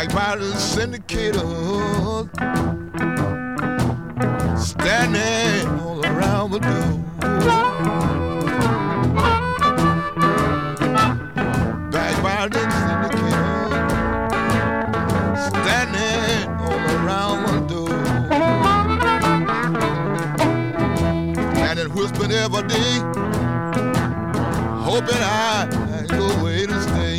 Backbiters, syndicators, standing all around the door. Backbiters, syndicators, standing all around the door. And it whispered every day, hoping I go away to stay.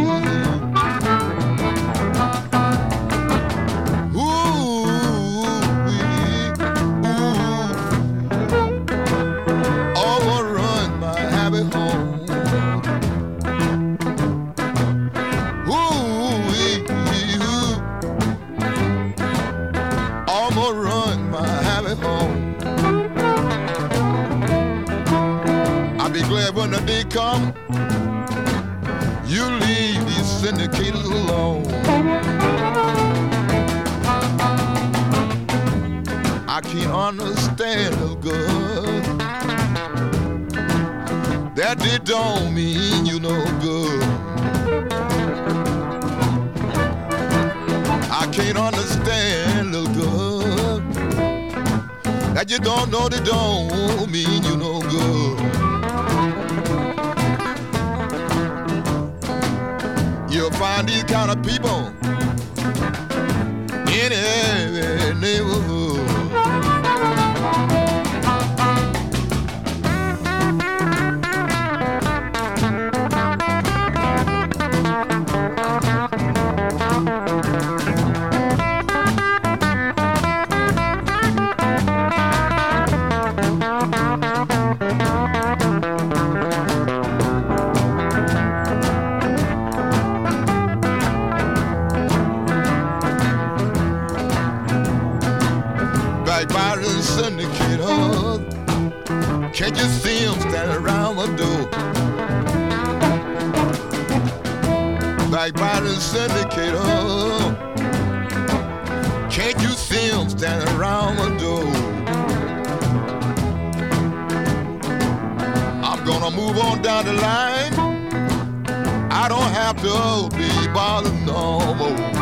When the day come, you leave these syndicators alone. I can't understand the good that they don't mean you no good. I can't understand the good that you don't know they don't mean you no good. You'll find these kind of people in every neighborhood. Backbiters, syndicators, can't you see them standing around the door? Backbiters, syndicators, can't you see them standing around the door? I'm gonna move on down the line. I don't have to be bothered no more.